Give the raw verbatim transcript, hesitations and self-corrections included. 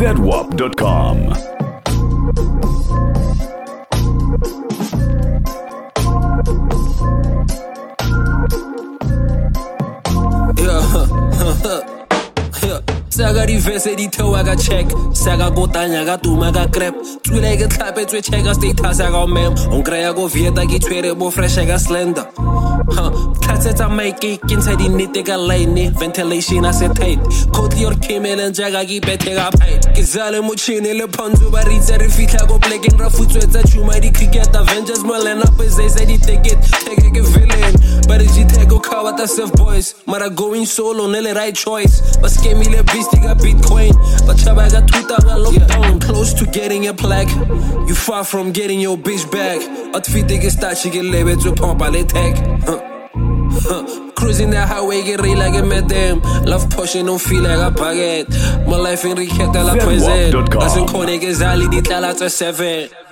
zedwap dot com. Saga di vese di toe aga check Saga go tanya ga tuma ga crap Tswile ke tlhape tswe check a status aga mem On kreya go vieta ki twere bo fresh aga slender Huh, tlatsetsa maike ke ntsha di nete ka line Ventilation acetate Kotli or kimel and jaga ki bete ga pipe Ke zale mochine le ponzo ba ritse re fitla go plekin ra futswetsa chuma di cricket Avengers mo line up as they say di ticket Take ke villain But if you take go cover the self boys Mara going solo nele right choice But scammy le beast got Bitcoin But chaba got two thousand lockdown Close to getting a plaque You far from getting your bitch back Outfit get start she get labeled to pump all the tech huh. Huh. Cruising that highway get real like a madam Love pushing don't feel like a baguette My life in Riquette la present Doesn't connect as Ali di tala to seven